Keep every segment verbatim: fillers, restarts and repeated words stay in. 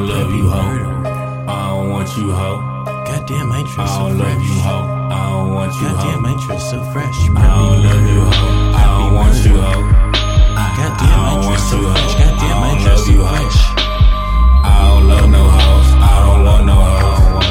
don't love you, ho. I don't want you, ho. Goddamn, ain't you I so don't love fresh? you, ho. I don't want you, ho. Goddamn, ain't you so fresh? I don't love you, ho. I don't want you, ho. Goddamn, ain't you so fresh? Goddamn, ain't you so fresh? I don't love no hoes. I don't want no hoes.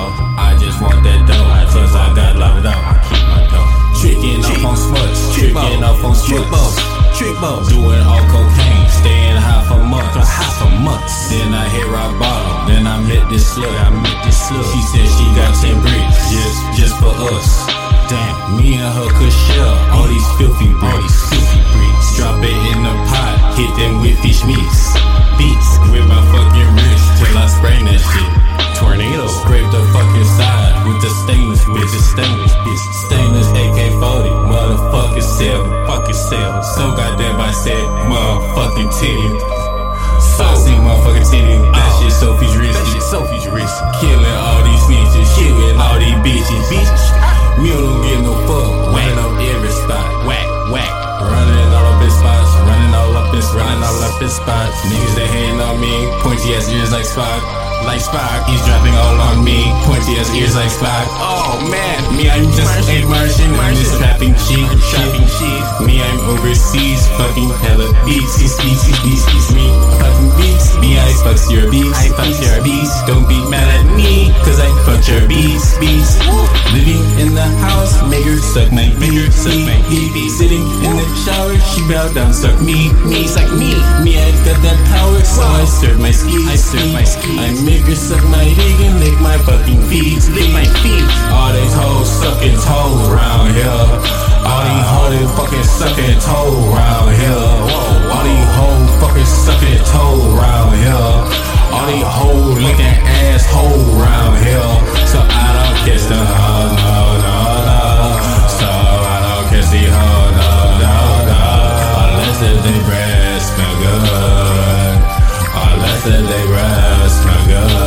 I just want that dough. Plus I got locked up. I keep my dough. Tricking up on smuts. Tricking up on smuts. Trick balls. Doing all cocaine. Staying high for months. High for months. Then I hit rock bottom. Then I met this slut. I met this slut. She said she got ten bricks. Just, just for us. Damn, me and her could share all these filthy bricks. All these filthy bricks. Drop it in the pot. Hit them with fish meats. Beats with my fucking wrist till I sprain that shit. Tornado. Scrape the fucking side with the stainless, with the stainless, bitch. Stainless A K forty, motherfucking seven, fucking seven. So goddamn I said, motherfucking titty. So I see motherfucking titty. That oh, shit so futuristic. That shit so futuristic. Killing all these snitches, killing all these bitches, bitches. Me don't get no fuck. Whack up every spot, whack, whack. Running all up in spots, running all up in spots, running all up in spots. Niggas that hating on me, pointy ass ears like Spock. Like Spock, he's dropping all on me. Pointy ass ears like Spock. Oh man, me I'm just a Martian. I'm just trapping cheap, trapping cheap. Me I'm overseas, fucking hella beats, beats, beats, beats, beats. Me fucking beats. Me I fucks your beats, I fucks your beats. Don't be mad at me, cause I fucked your beats, beats. Living in the house, make her suck my beat, suck my beat. Sitting in the shower, she bow down, suck me, me, suck me. Me I got that power, so I serve my skis, I serve my skis. I make her suck my dick and lick my fucking feet, lick my feet. All these hoes sucking toes round here. All these hoes fucking sucking toes round here. All these hoes fucking sucking toes round here. All these hoes licking asshole round here. So I don't catch the hoe, no, no, no. So I don't catch the hoe, no, no, no. Unless that they breast smell good. Unless that they breast smell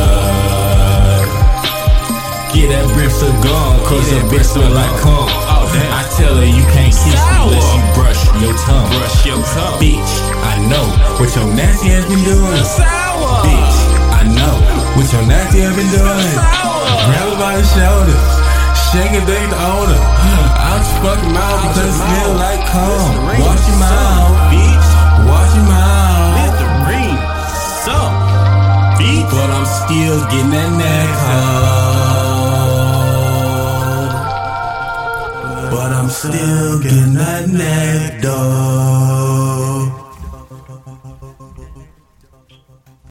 good. Get that brimstone gone, cause that bitch smell like cum. Oh, damn. I tell her you can't kiss me unless you brush your tongue. Brush your tongue. Bitch, I know what your nasty has been doing. Sour. Bitch, I know what your nasty has been doing. Grab her by the shoulder, shake it, dig the odor. I'll just fuck your mouth because it smell like cum. Wash your mouth, bitch. Wash your mouth. Listerine, suck, bitch. But I'm still getting that neck hard. But I'm still getting that neck, dog.